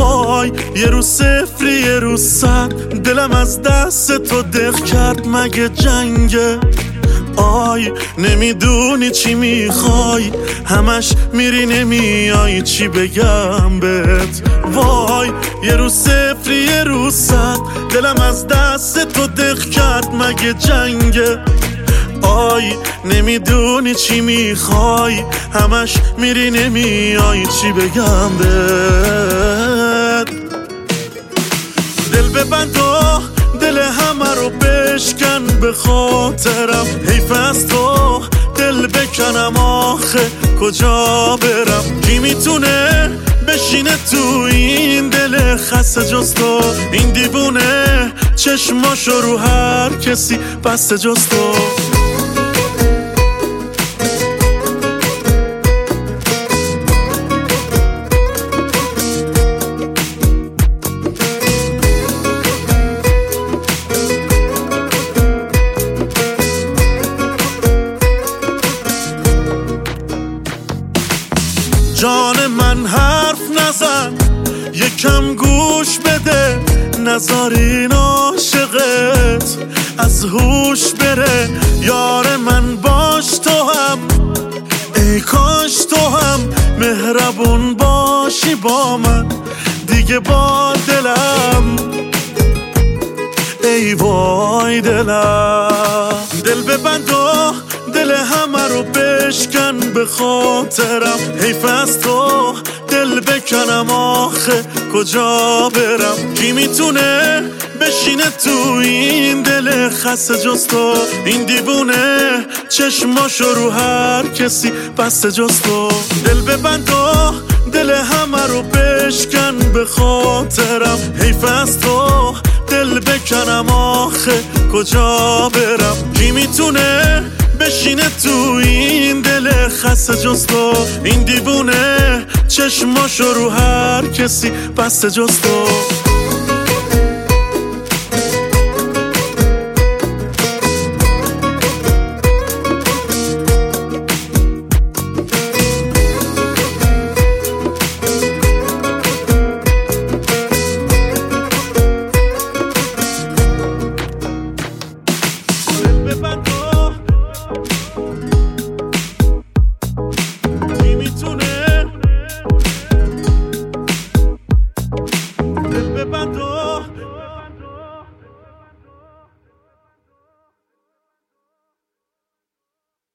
وای یه روز صفری یه روز صد، دلم از دست تو دق کرد مگه جنگه؟ آی نمیدونی چی میخوای، همش میری نمیای، چی بگم بهت؟ وای یه روز صفری یه روز صد، دلم از دست تو دق کرد مگه جنگه؟ آی نمیدونی چی میخوای، همش میری نمیای، چی بگم بهت؟ دل ببند و دل همه رو بشکن به خاطرم، حیف از تو دل بکنم، آخه کجا برم؟ کی میتونه بشینه تو این دل خسته جز تو؟ این دیوونه چشماشو رو هر کسی بسته جز تو. جان من حرف نزن، یکم گوش بده، نذار این عاشقت از هوش بره. یار من باش تو هم، ای کاش تو هم مهربون باشی با من دیگه، با دلم ای وای دلم. دل ببند و دل همه رو بشکن به خاطرم، حیف از تو دل بکنم، آخه کجا برم؟ کی میتونه بشینه تو این دل خسته جز تو؟ این دیوونه چشماشو رو هر کسی بسته جز تو. دل ببند و دل همه رو بشکن به خاطرم، حیف از تو دل بکنم، آخه کجا برم؟ کی میتونه بشینه تو این دل خسته جز تو؟ این دیوونه چشماشو رو هر کسی بسته جز تو.